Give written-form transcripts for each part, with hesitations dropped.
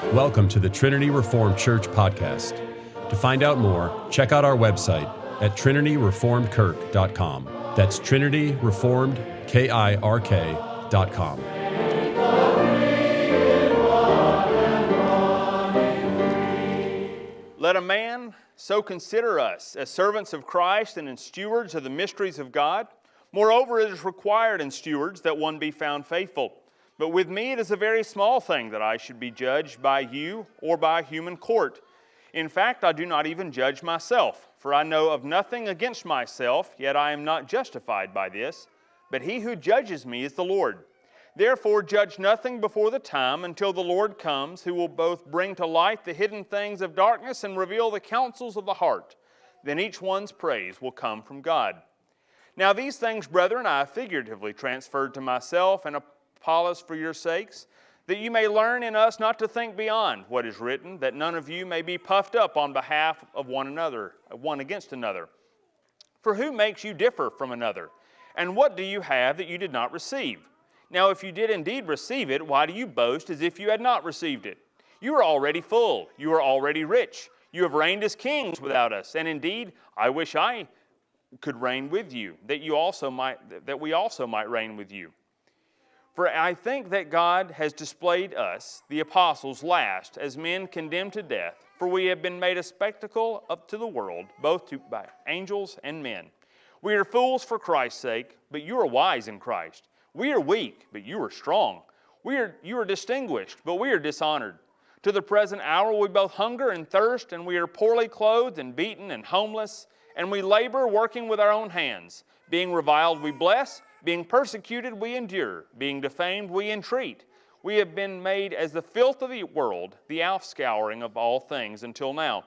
Welcome to the Trinity Reformed Church podcast. To find out more, check out our website at trinityreformedkirk.com. That's trinityreformedkirk.com. Let a man so consider us as servants of Christ and as stewards of the mysteries of God. Moreover, it is required in stewards that one be found faithful. But with me it is a very small thing that I should be judged by you or by human court. In fact, I do not even judge myself, for I know of nothing against myself, yet I am not justified by this. But he who judges me is the Lord. Therefore judge nothing before the time until the Lord comes, who will both bring to light the hidden things of darkness and reveal the counsels of the heart. Then each one's praise will come from God. Now these things, brethren, I have figuratively transferred to myself and Apollos for your sakes, that you may learn in us not to think beyond what is written, that none of you may be puffed up on behalf of one another, one against another. For who makes you differ from another? And what do you have that you did not receive? Now if you did indeed receive it, why do you boast as if you had not received it? You are already full, you are already rich, you have reigned as kings without us, and indeed I wish I could reign with you, that we also might reign with you. For I think that God has displayed us, the apostles, last, as men condemned to death, for we have been made a spectacle up to the world, both by angels and men. We are fools for Christ's sake, but you are wise in Christ. We are weak, but you are strong. You are distinguished, but we are dishonored. To the present hour we both hunger and thirst, and we are poorly clothed and beaten and homeless, and we labor working with our own hands. Being reviled we bless, being persecuted we endure, being defamed we entreat. We have been made as the filth of the world, the offscouring of all things until now.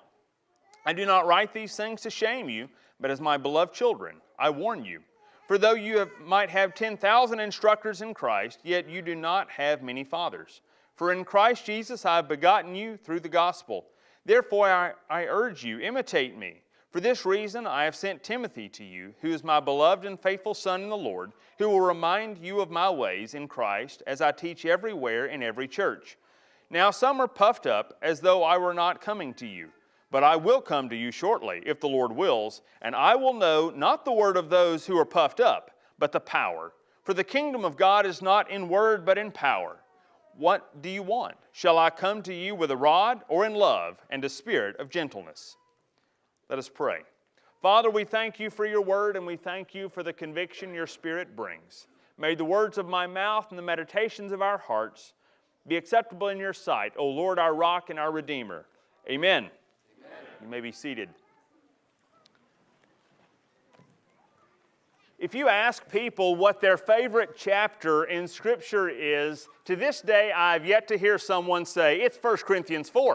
I do not write these things to shame you, but as my beloved children, I warn you. For though you might have 10,000 instructors in Christ, yet you do not have many fathers. For in Christ Jesus I have begotten you through the gospel. Therefore I urge you, imitate me. For this reason I have sent Timothy to you, who is my beloved and faithful son in the Lord, who will remind you of my ways in Christ, as I teach everywhere in every church. Now some are puffed up, as though I were not coming to you. But I will come to you shortly, if the Lord wills, and I will know not the word of those who are puffed up, but the power. For the kingdom of God is not in word, but in power. What do you want? Shall I come to you with a rod, or in love and a spirit of gentleness? Let us pray. Father, we thank you for your word, and we thank you for the conviction your Spirit brings. May the words of my mouth and the meditations of our hearts be acceptable in your sight, O Lord, our rock and our Redeemer. Amen. You may be seated. If you ask people what their favorite chapter in Scripture is, to this day I've yet to hear someone say, it's 1 Corinthians 4.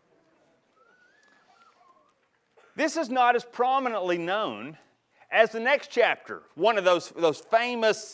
This is not as prominently known as the next chapter, one of those famous,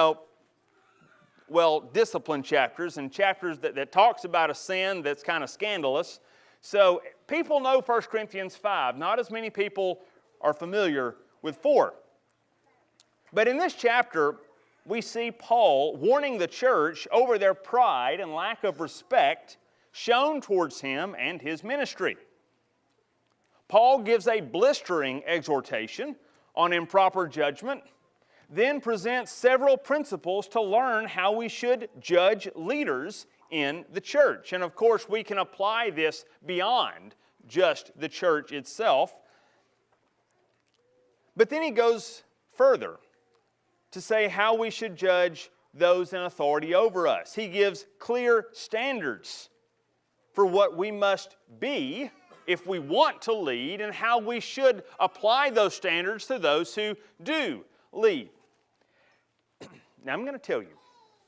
discipline chapters and chapters that talks about a sin that's kind of scandalous. So people know 1 Corinthians 5. Not as many people are familiar with 4. But in this chapter, we see Paul warning the church over their pride and lack of respect shown towards him and his ministry. Paul gives a blistering exhortation on improper judgment, then presents several principles to learn how we should judge leaders in the church. And of course, we can apply this beyond just the church itself. But then he goes further to say how we should judge those in authority over us. He gives clear standards for what we must be if we want to lead, and how we should apply those standards to those who do lead. Now I'm going to tell you,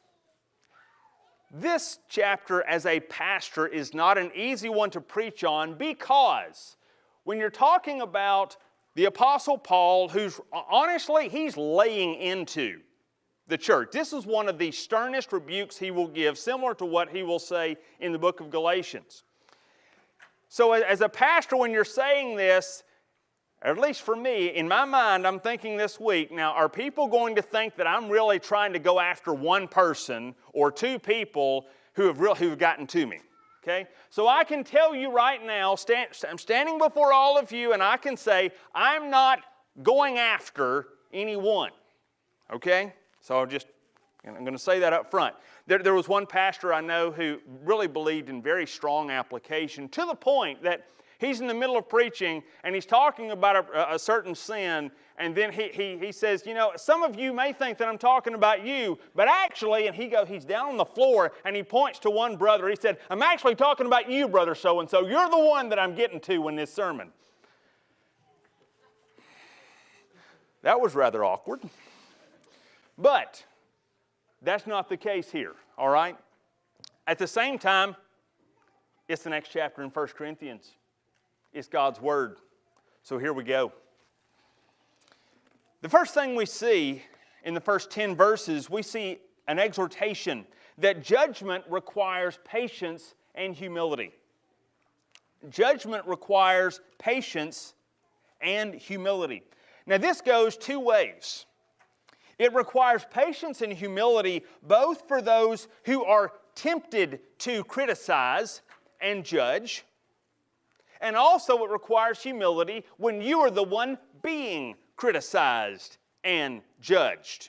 this chapter as a pastor is not an easy one to preach on, because when you're talking about the Apostle Paul, who's honestly, he's laying into the church. This is one of the sternest rebukes he will give, similar to what he will say in the book of Galatians. So as a pastor, when you're saying this, at least for me, in my mind, I'm thinking this week, now, are people going to think that I'm really trying to go after one person or two people who have gotten to me? Okay? So I can tell you right now, I'm standing before all of you, and I can say, I'm not going after anyone. Okay? So I'm going to say that up front. There was one pastor I know who really believed in very strong application, to the point that he's in the middle of preaching and he's talking about a certain sin, and then he says, some of you may think that I'm talking about you, but actually, and he's down on the floor and he points to one brother. He said, I'm actually talking about you, brother so-and-so. You're the one that I'm getting to in this sermon. That was rather awkward. But that's not the case here, all right? At the same time, it's the next chapter in 1 Corinthians. It's God's Word. So here we go. The first thing we see in the first 10 verses, we see an exhortation that judgment requires patience and humility. Judgment requires patience and humility. Now this goes two ways. It requires patience and humility both for those who are tempted to criticize and judge, and also it requires humility when you are the one being criticized and judged.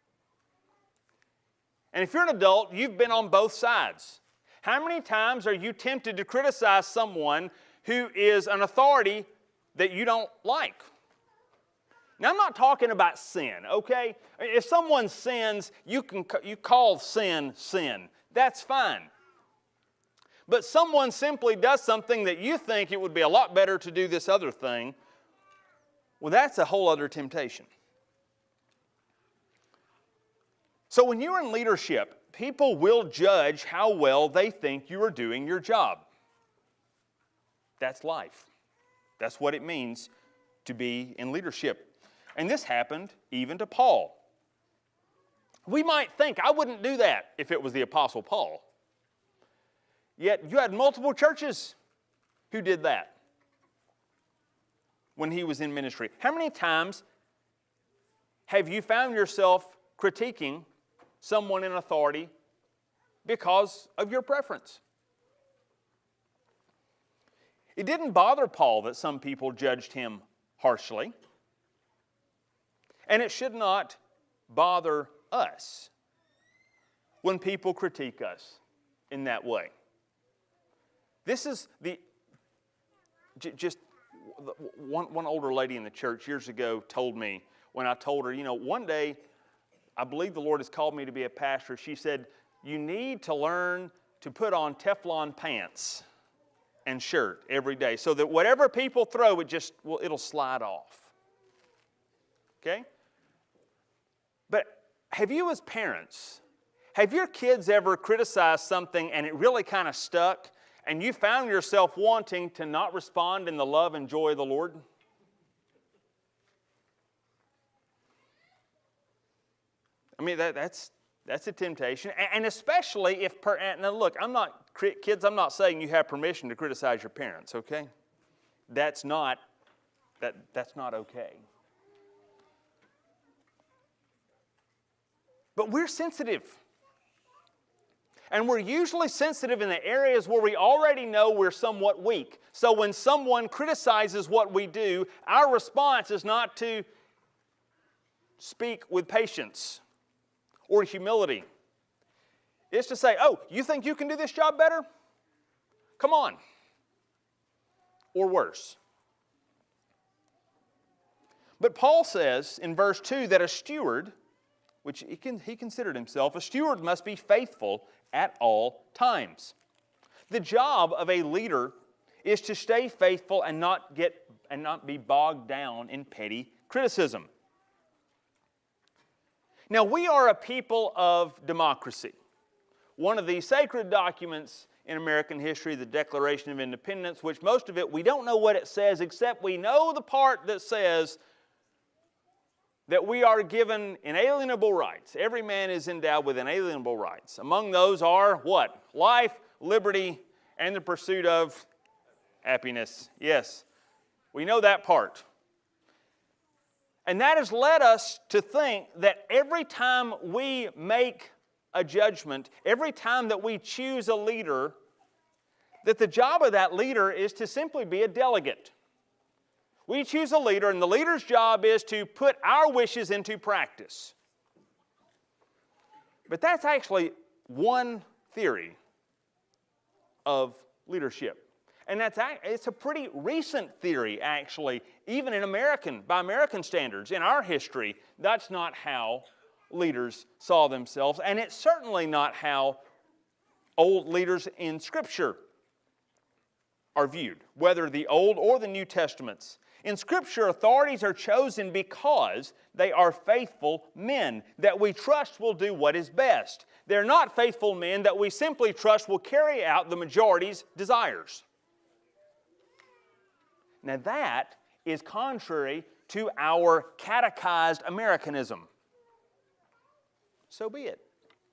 And if you're an adult, you've been on both sides. How many times are you tempted to criticize someone who is an authority that you don't like? Now, I'm not talking about sin, okay? If someone sins, you call sin sin. That's fine. But someone simply does something that you think it would be a lot better to do this other thing, well, that's a whole other temptation. So when you're in leadership, people will judge how well they think you are doing your job. That's life. That's what it means to be in leadership. And this happened even to Paul. We might think, I wouldn't do that if it was the Apostle Paul. Yet you had multiple churches who did that when he was in ministry. How many times have you found yourself critiquing someone in authority because of your preference? It didn't bother Paul that some people judged him harshly. And it should not bother us when people critique us in that way. This is one older lady in the church years ago told me, when I told her, one day I believe the Lord has called me to be a pastor. She said, you need to learn to put on Teflon pants and shirt every day so that whatever people throw, it'll slide off. Okay? But have you as parents, have your kids ever criticized something and it really kind of stuck and you found yourself wanting to not respond in the love and joy of the Lord? I mean, that's a temptation. And especially if, now look, kids, I'm not saying you have permission to criticize your parents, okay? That's not okay. But we're sensitive. And we're usually sensitive in the areas where we already know we're somewhat weak. So when someone criticizes what we do, our response is not to speak with patience or humility. It's to say, oh, you think you can do this job better? Come on. Or worse. But Paul says in verse 2 that a steward, which he considered himself, a steward must be faithful at all times. The job of a leader is to stay faithful and not be bogged down in petty criticism. Now, we are a people of democracy. One of the sacred documents in American history, the Declaration of Independence, which most of it, we don't know what it says, except we know the part that says that we are given inalienable rights. Every man is endowed with inalienable rights. Among those are what? Life, liberty, and the pursuit of happiness. Yes, we know that part. And that has led us to think that every time we make a judgment, every time that we choose a leader, that the job of that leader is to simply be a delegate. We choose a leader, and the leader's job is to put our wishes into practice. But that's actually one theory of leadership. And it's a pretty recent theory, actually, even by American standards. In our history, that's not how leaders saw themselves, and it's certainly not how old leaders in Scripture are viewed, whether the Old or the New Testaments. In Scripture, authorities are chosen because they are faithful men that we trust will do what is best. They're not faithful men that we simply trust will carry out the majority's desires. Now that is contrary to our catechized Americanism. So be it.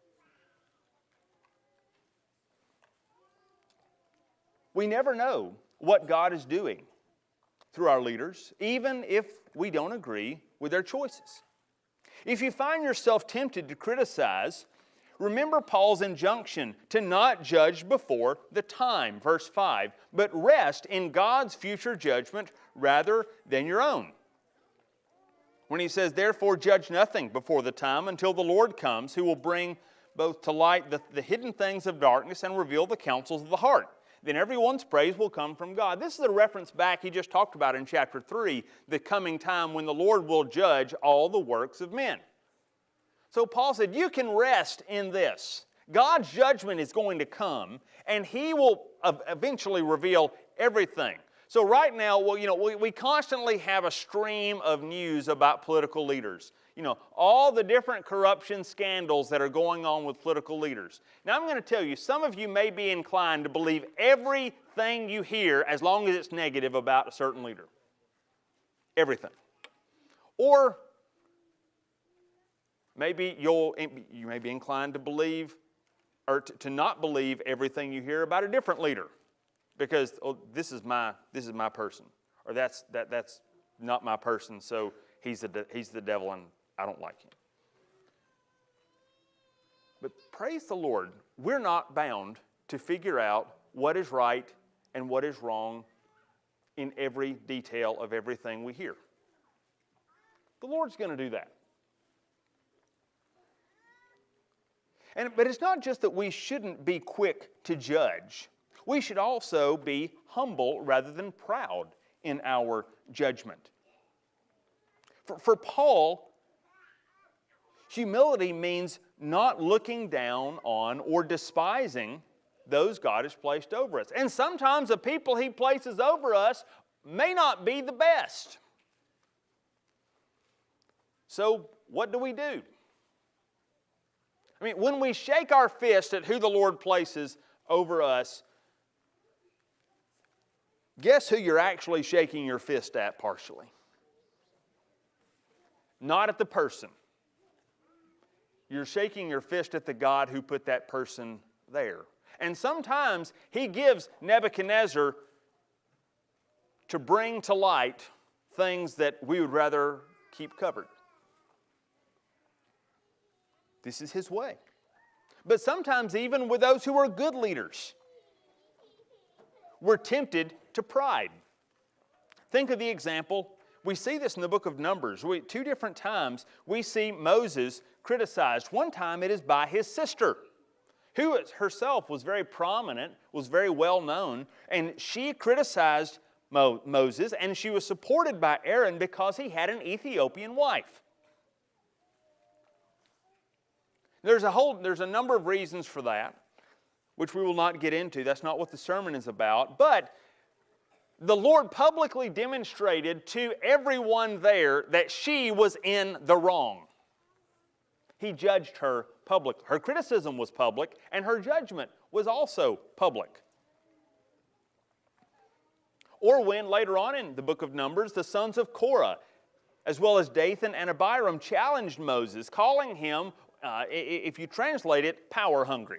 We never know what God is doing through our leaders, even if we don't agree with their choices. If you find yourself tempted to criticize, remember Paul's injunction to not judge before the time, verse 5, but rest in God's future judgment rather than your own. When he says, therefore judge nothing before the time until the Lord comes, who will bring both to light the hidden things of darkness and reveal the counsels of the heart. Then everyone's praise will come from God. This is a reference back he just talked about in chapter 3, the coming time when the Lord will judge all the works of men. So Paul said, you can rest in this. God's judgment is going to come, and He will eventually reveal everything. So right now, we constantly have a stream of news about political leaders. All the different corruption scandals that are going on with political leaders. Now I'm going to tell you, some of you may be inclined to believe everything you hear as long as it's negative about a certain leader. Everything. Or maybe you may be inclined to believe, or to not believe everything you hear about a different leader. Because this is my person, or that's not my person, so he's the devil and I don't like him. But praise the Lord, we're not bound to figure out what is right and what is wrong in every detail of everything we hear. The Lord's going to do that. But it's not just that we shouldn't be quick to judge. We should also be humble rather than proud in our judgment. For Paul, humility means not looking down on or despising those God has placed over us. And sometimes the people He places over us may not be the best. So what do? When we shake our fist at who the Lord places over us, guess who you're actually shaking your fist at partially? Not at the person. You're shaking your fist at the God who put that person there. And sometimes He gives Nebuchadnezzar to bring to light things that we would rather keep covered. This is His way. But sometimes even with those who are good leaders, we're tempted to pride. Think of the example. We see this in the book of Numbers. Two different times we see Moses criticized. One time it is by his sister, who herself was very prominent, was very well known, and she criticized Moses, and she was supported by Aaron because he had an Ethiopian wife. There's a number of reasons for that, which we will not get into. That's not what the sermon is about. But the Lord publicly demonstrated to everyone there that she was in the wrong. He judged her publicly. Her criticism was public, and her judgment was also public. Or when, later on in the book of Numbers, the sons of Korah, as well as Dathan and Abiram, challenged Moses, calling him, if you translate it, power hungry.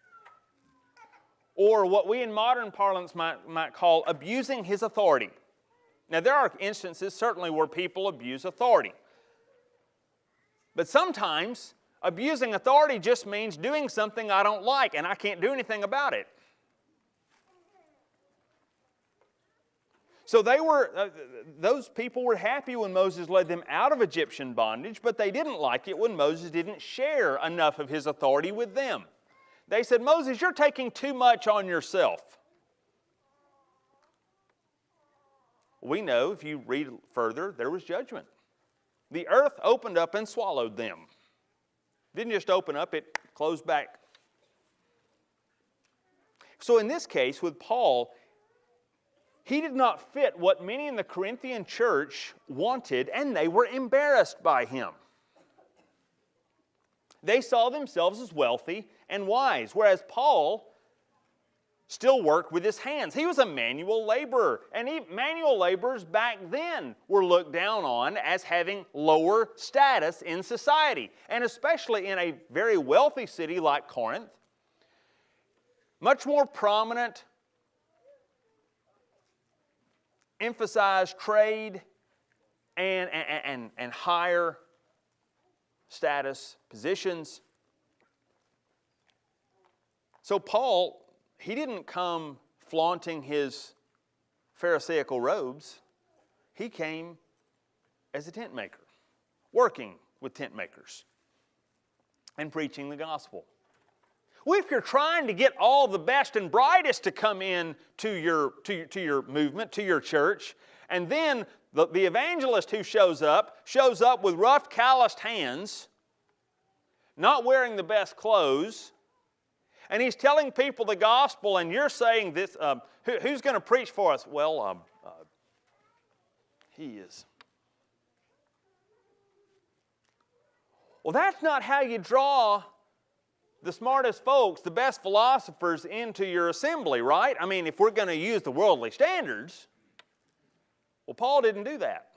Or what we in modern parlance might call abusing his authority. Now there are instances certainly where people abuse authority. But sometimes abusing authority just means doing something I don't like and I can't do anything about it. So those people were happy when Moses led them out of Egyptian bondage, but they didn't like it when Moses didn't share enough of his authority with them. They said, Moses, you're taking too much on yourself. We know, if you read further, there was judgment. The earth opened up and swallowed them. Didn't just open up, it closed back. So in this case, with Paul, he did not fit what many in the Corinthian church wanted, and they were embarrassed by him. They saw themselves as wealthy and wise, whereas Paul still worked with his hands. He was a manual laborer, and manual laborers back then were looked down on as having lower status in society, and especially in a very wealthy city like Corinth. Much more prominent, emphasized trade and higher status positions. So Paul, he didn't come flaunting his Pharisaical robes. He came as a tent maker, working with tent makers and preaching the gospel. Well, if you're trying to get all the best and brightest to come in to your movement, to your church, and then the evangelist who shows up with rough, calloused hands, not wearing the best clothes, and he's telling people the gospel, and you're saying this, who's going to preach for us? Well, he is. Well, that's not how you draw the smartest folks, the best philosophers into your assembly, right? I mean, if we're going to use the worldly standards, well, Paul didn't do that.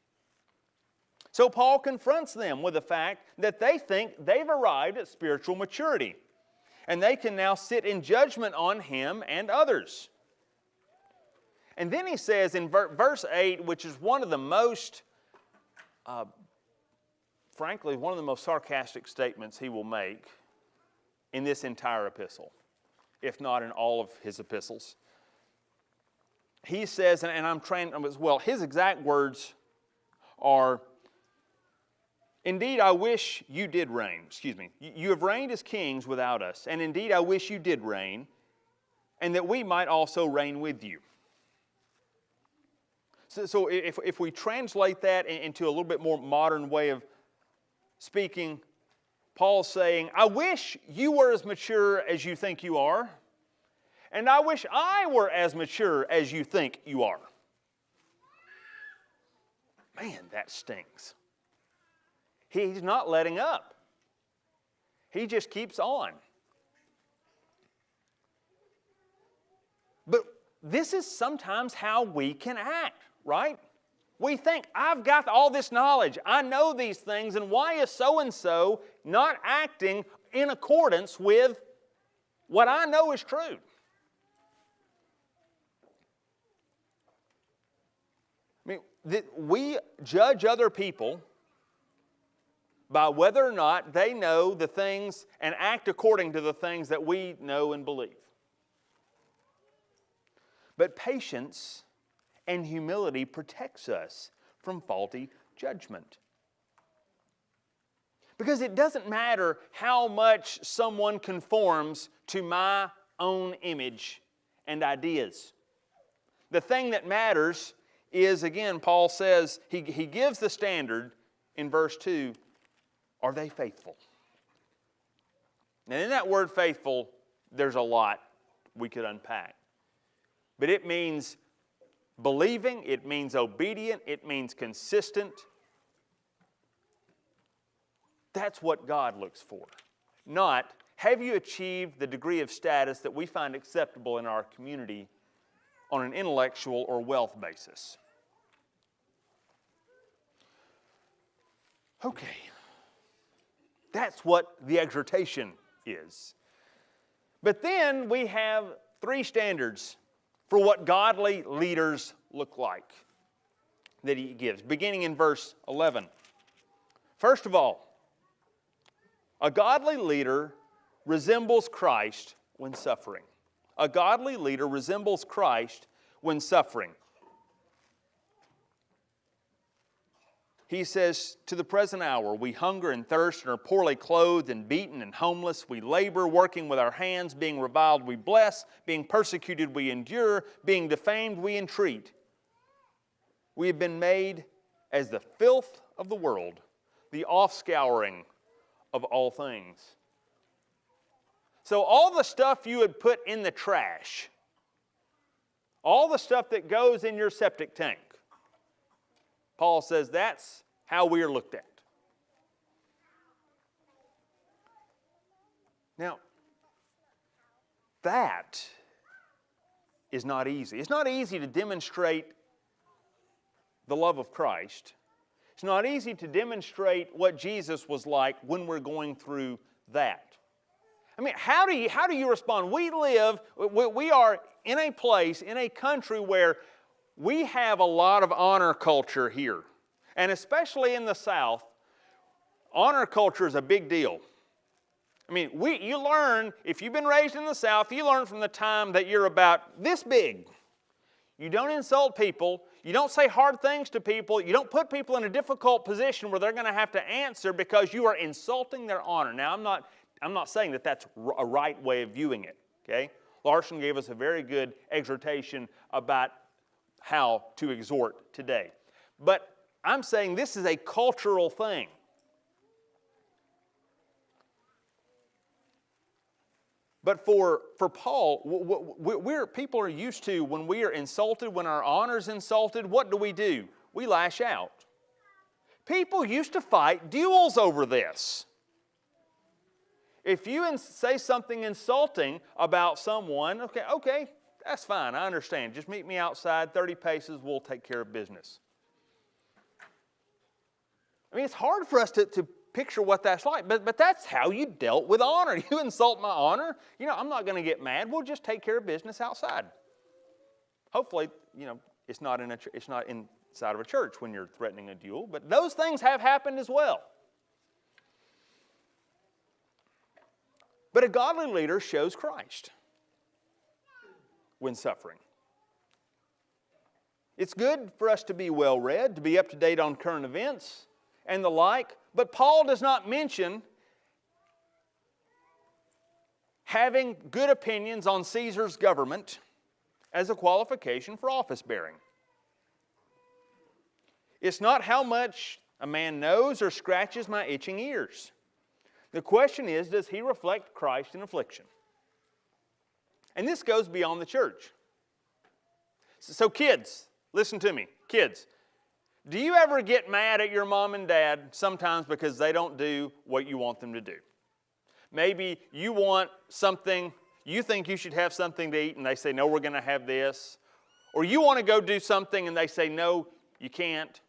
So Paul confronts them with the fact that they think they've arrived at spiritual maturity, and they can now sit in judgment on him and others. And then he says in verse 8, which is one of the most, frankly, one of the most sarcastic statements he will make in this entire epistle, if not in all of his epistles. He says, and I'm trained as well, his exact words are, indeed, I wish you did reign. You have reigned as kings without us, and indeed, I wish you did reign, and that we might also reign with you. So if we translate that into a little bit more modern way of speaking, Paul's saying, I wish you were as mature as you think you are, and I wish I were as mature as you think you are. Man, that stings. He's not letting up. He just keeps on. But this is sometimes how we can act, right? We think, I've got all this knowledge. I know these things, and why is so-and-so not acting in accordance with what I know is true? I mean, we judge other people by whether or not they know the things and act according to the things that we know and believe. But patience and humility protects us from faulty judgment. Because it doesn't matter how much someone conforms to my own image and ideas. The thing that matters is, again, Paul says, he gives the standard in verse 2, are they faithful? Now, in that word faithful, there's a lot we could unpack. But it means believing, it means obedient, it means consistent. That's what God looks for. Not, have you achieved the degree of status that we find acceptable in our community on an intellectual or wealth basis? Okay. That's what the exhortation is. But then we have 3 standards for what godly leaders look like that he gives, beginning in verse 11. First of all, a godly leader resembles Christ when suffering. A godly leader resembles Christ when suffering. He says, to the present hour, we hunger and thirst and are poorly clothed and beaten and homeless. We labor, working with our hands, being reviled, we bless, being persecuted, we endure, being defamed, we entreat. We have been made as the filth of the world, the offscouring of all things. So all the stuff you would put in the trash, all the stuff that goes in your septic tank, Paul says that's how we are looked at. Now, that is not easy. It's not easy to demonstrate the love of Christ. It's not easy to demonstrate what Jesus was like when we're going through that. I mean, how do you respond? We are in a place, in a country where we have a lot of honor culture here. And especially in the South, honor culture is a big deal. I mean, you learn, if you've been raised in the South, you learn from the time that you're about this big. You don't insult people. You don't say hard things to people. You don't put people in a difficult position where they're going to have to answer because you are insulting their honor. Now, I'm not saying that that's a right way of viewing it, okay? Larson gave us a very good exhortation about how to exhort today. But I'm saying this is a cultural thing. But for Paul, people are used to when we are insulted, when our honor is insulted, what do? We lash out. People used to fight duels over this. If you say something insulting about someone, okay, that's fine, I understand. Just meet me outside, 30 paces, we'll take care of business. I mean, it's hard for us to picture what that's like, but that's how you dealt with honor. You insult my honor, I'm not going to get mad. We'll just take care of business outside. Hopefully, it's not inside of a church when you're threatening a duel, but those things have happened as well. But a godly leader shows Christ when suffering. It's good for us to be well-read, to be up to date on current events and the like, but Paul does not mention having good opinions on Caesar's government as a qualification for office bearing. It's not how much a man knows or scratches my itching ears. The question is, does he reflect Christ in affliction? And this goes beyond the church. So kids, listen to me. Kids, do you ever get mad at your mom and dad sometimes because they don't do what you want them to do? Maybe you want something, you think you should have something to eat, and they say, no, we're going to have this. Or you want to go do something, and they say, no, you can't.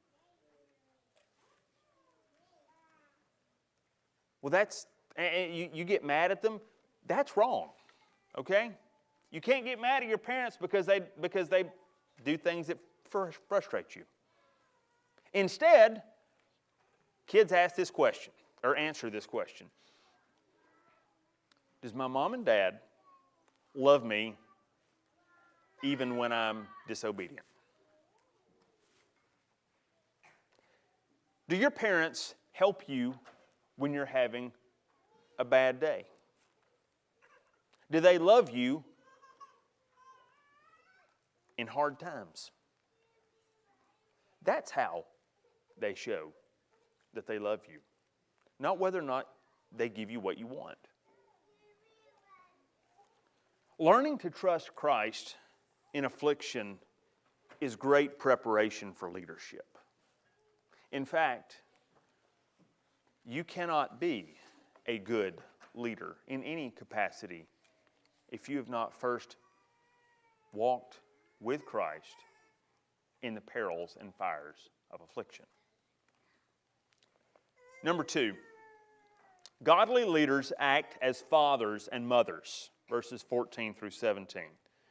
Well, you get mad at them. That's wrong, okay? You can't get mad at your parents because they do things that frustrate you. Instead, kids ask this question, or answer this question. Does my mom and dad love me even when I'm disobedient? Do your parents help you when you're having a bad day? Do they love you in hard times? That's how they show that they love you. Not whether or not they give you what you want. Learning to trust Christ in affliction is great preparation for leadership. In fact, you cannot be a good leader in any capacity if you have not first walked with Christ in the perils and fires of affliction. Number 2, godly leaders act as fathers and mothers, verses 14 through 17.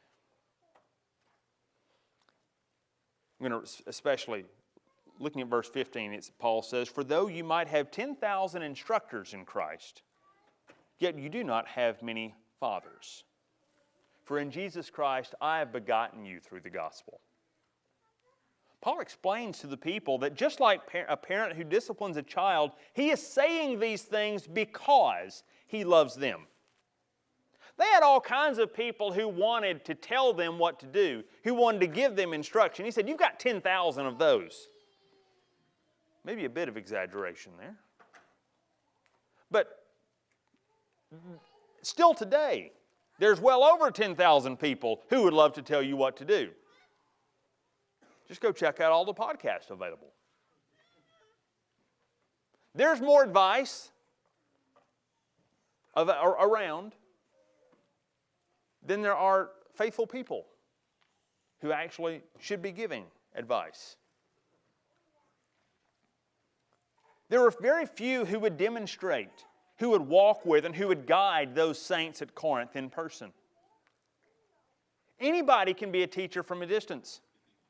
I'm going to especially, looking at verse 15, Paul says, for though you might have 10,000 instructors in Christ, yet you do not have many fathers. For in Jesus Christ I have begotten you through the gospel. Paul explains to the people that just like a parent who disciplines a child, he is saying these things because he loves them. They had all kinds of people who wanted to tell them what to do, who wanted to give them instruction. He said, you've got 10,000 of those. Maybe a bit of exaggeration there. But still today, there's well over 10,000 people who would love to tell you what to do. Just go check out all the podcasts available. There's more advice around than there are faithful people who actually should be giving advice. There were very few who would demonstrate, who would walk with, and who would guide those saints at Corinth in person. Anybody can be a teacher from a distance.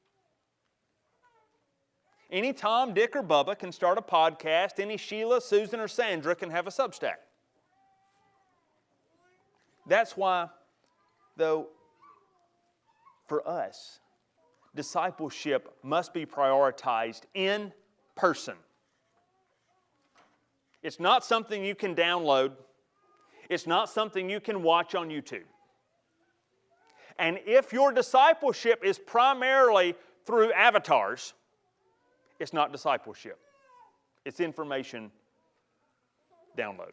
Any Tom, Dick, or Bubba can start a podcast. Any Sheila, Susan, or Sandra can have a Substack. That's why, though, for us, discipleship must be prioritized in person. It's not something you can download. It's not something you can watch on YouTube. And if your discipleship is primarily through avatars, it's not discipleship. It's information download.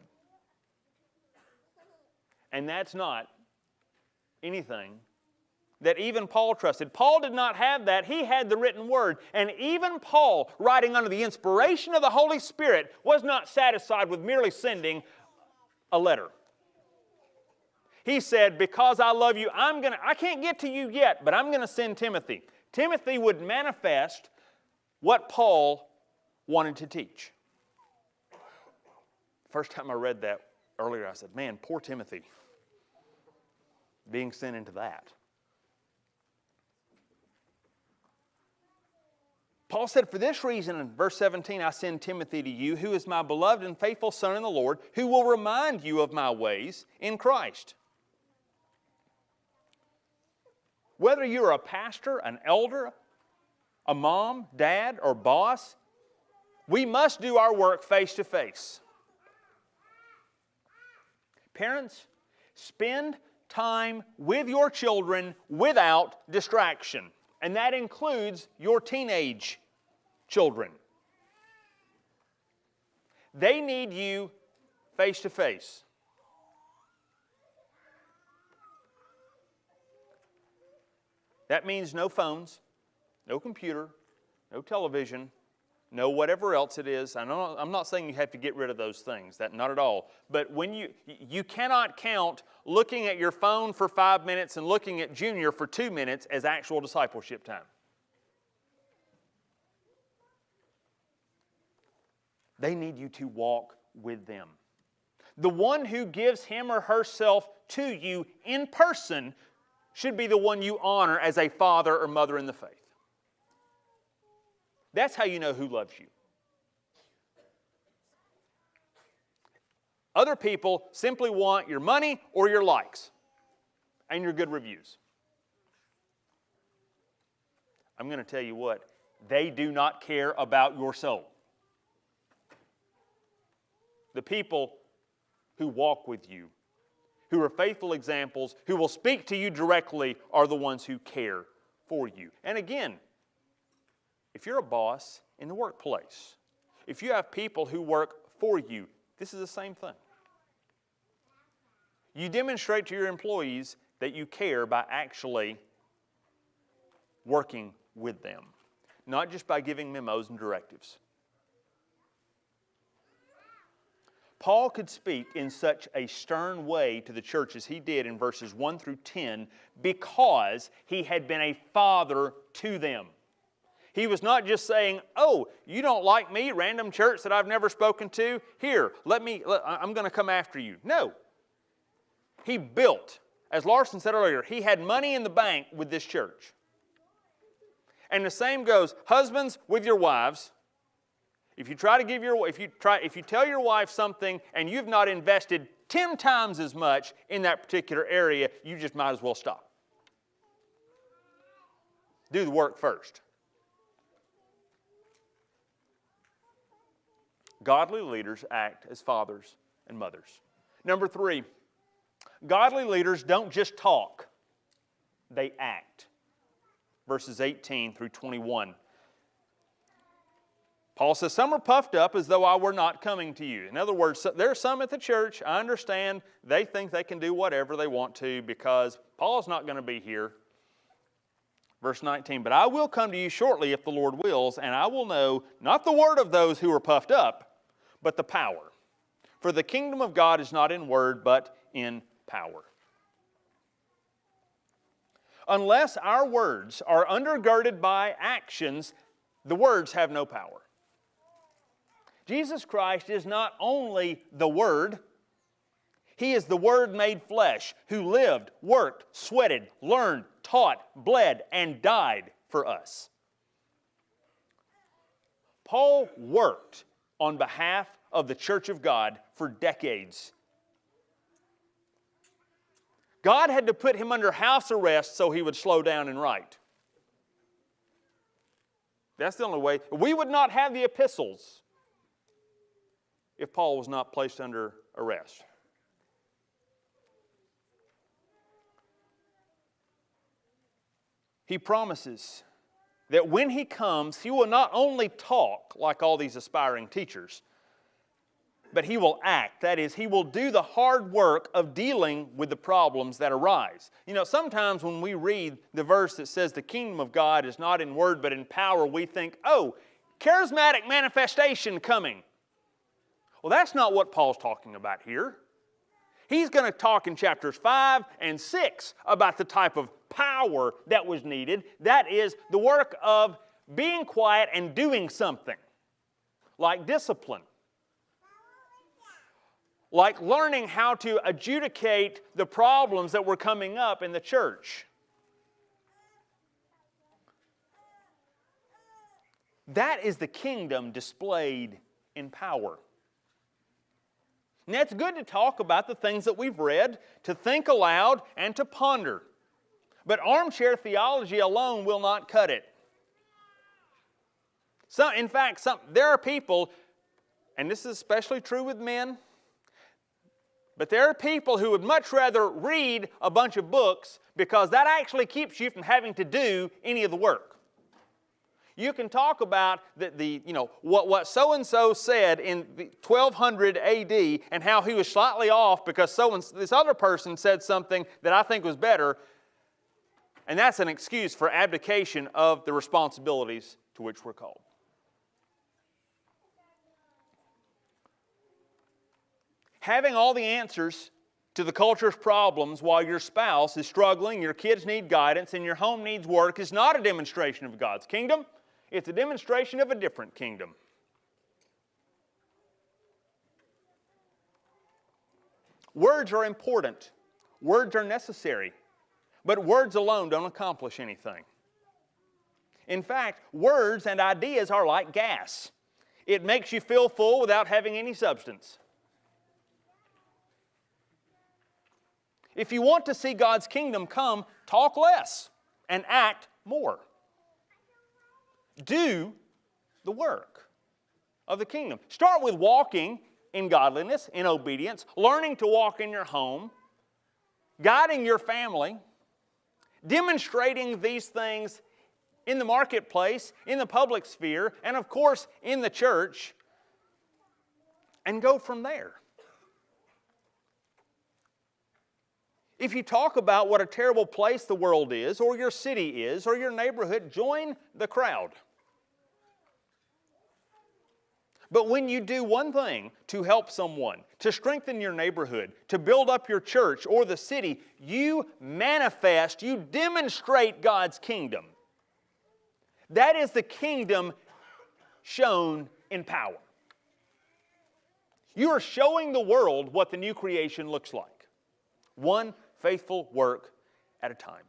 And that's not anything that even Paul trusted. Paul did not have that. He had the written word. And even Paul, writing under the inspiration of the Holy Spirit, was not satisfied with merely sending a letter. He said, because I love you, I can't get to you yet, but I'm going to send Timothy. Timothy would manifest what Paul wanted to teach. First time I read that earlier, I said, man, poor Timothy being sent into that. Paul said, for this reason, in verse 17, I send Timothy to you, who is my beloved and faithful son in the Lord, who will remind you of my ways in Christ. Whether you're a pastor, an elder, a mom, dad, or boss, we must do our work face to face. Parents, spend time with your children without distraction. And that includes your teenage children. They need you face to face. That means no phones, no computer, no television, no whatever else it is. I'm not saying you have to get rid of those things, not at all. But when you cannot count looking at your phone for 5 minutes and looking at Junior for 2 minutes as actual discipleship time. They need you to walk with them. The one who gives him or herself to you in person should be the one you honor as a father or mother in the faith. That's how you know who loves you. Other people simply want your money or your likes and your good reviews. I'm going to tell you what, they do not care about your soul. The people who walk with you, who are faithful examples, who will speak to you directly, are the ones who care for you. And again, if you're a boss in the workplace, if you have people who work for you, this is the same thing. You demonstrate to your employees that you care by actually working with them, not just by giving memos and directives. Paul could speak in such a stern way to the church as he did in verses 1 through 10 because he had been a father to them. He was not just saying, oh, you don't like me, random church that I've never spoken to? Here, I'm going to come after you. No. He built, as Larson said earlier, he had money in the bank with this church. And the same goes, husbands with your wives. If you tell your wife something and you've not invested 10 times as much in that particular area, you just might as well stop. Do the work first. Godly leaders act as fathers and mothers. Number 3, godly leaders don't just talk, they act. Verses 18 through 21. Paul says, some are puffed up as though I were not coming to you. In other words, there are some at the church, I understand, they think they can do whatever they want to because Paul's not going to be here. Verse 19, but I will come to you shortly if the Lord wills, and I will know not the word of those who are puffed up, but the power. For the kingdom of God is not in word, but in power. Unless our words are undergirded by actions, the words have no power. Jesus Christ is not only the Word, He is the Word made flesh, who lived, worked, sweated, learned, taught, bled, and died for us. Paul worked on behalf of the Church of God for decades. God had to put him under house arrest so he would slow down and write. That's the only way. We would not have the epistles if Paul was not placed under arrest. He promises that when he comes, he will not only talk like all these aspiring teachers, but he will act. That is, he will do the hard work of dealing with the problems that arise. You know, sometimes when we read the verse that says the kingdom of God is not in word but in power, we think, oh, charismatic manifestation coming. Well, that's not what Paul's talking about here. He's going to talk in chapters 5 and 6 about the type of power that was needed. That is the work of being quiet and doing something, like discipline, like learning how to adjudicate the problems that were coming up in the church. That is the kingdom displayed in power. And it's good to talk about the things that we've read, to think aloud, and to ponder. But armchair theology alone will not cut it. There are people, and this is especially true with men, but there are people who would much rather read a bunch of books because that actually keeps you from having to do any of the work. You can talk about what so-and-so said in 1200 AD and how he was slightly off because this other person said something that I think was better, and that's an excuse for abdication of the responsibilities to which we're called. Having all the answers to the culture's problems while your spouse is struggling, your kids need guidance, and your home needs work is not a demonstration of God's kingdom. It's a demonstration of a different kingdom. Words are important. Words are necessary. But words alone don't accomplish anything. In fact, words and ideas are like gas. It makes you feel full without having any substance. If you want to see God's kingdom come, talk less and act more. Do the work of the kingdom. Start with walking in godliness, in obedience, learning to walk in your home, guiding your family, demonstrating these things in the marketplace, in the public sphere, and of course in the church, and go from there. If you talk about what a terrible place the world is, or your city is, or your neighborhood, join the crowd. But when you do one thing to help someone, to strengthen your neighborhood, to build up your church or the city, you manifest, you demonstrate God's kingdom. That is the kingdom shown in power. You are showing the world what the new creation looks like. One faithful work at a time.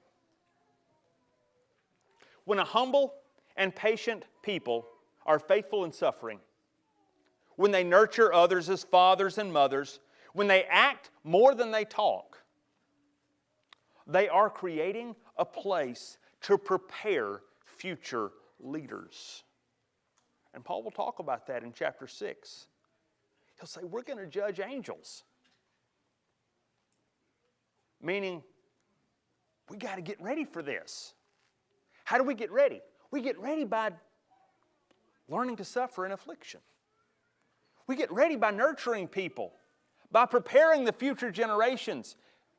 When a humble and patient people are faithful in suffering, when they nurture others as fathers and mothers, when they act more than they talk, they are creating a place to prepare future leaders. And Paul will talk about that in chapter 6 He'll say, we're going to judge angels. Meaning, we got to get ready for this. How do we get ready? We get ready by learning to suffer in affliction. We get ready by nurturing people, by preparing the future generations,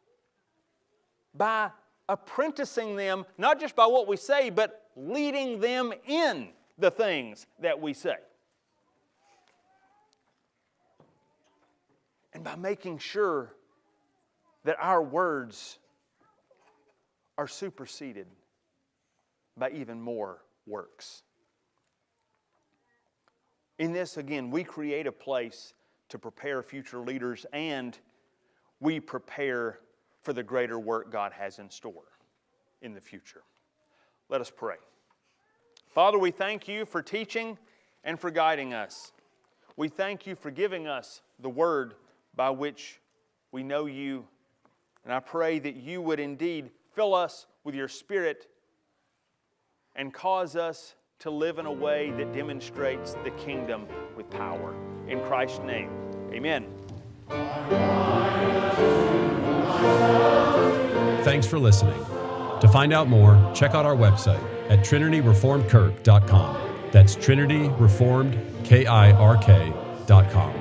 by apprenticing them, not just by what we say, but leading them in the things that we say. And by making sure that our words are superseded by even more works. In this, again, we create a place to prepare future leaders, and we prepare for the greater work God has in store in the future. Let us pray. Father, we thank you for teaching and for guiding us. We thank you for giving us the word by which we know you. And I pray that you would indeed fill us with your Spirit and cause us to live in a way that demonstrates the kingdom with power. In Christ's name, amen. Thanks for listening. To find out more, check out our website at trinityreformedkirk.com. That's trinityreformedkirk.com.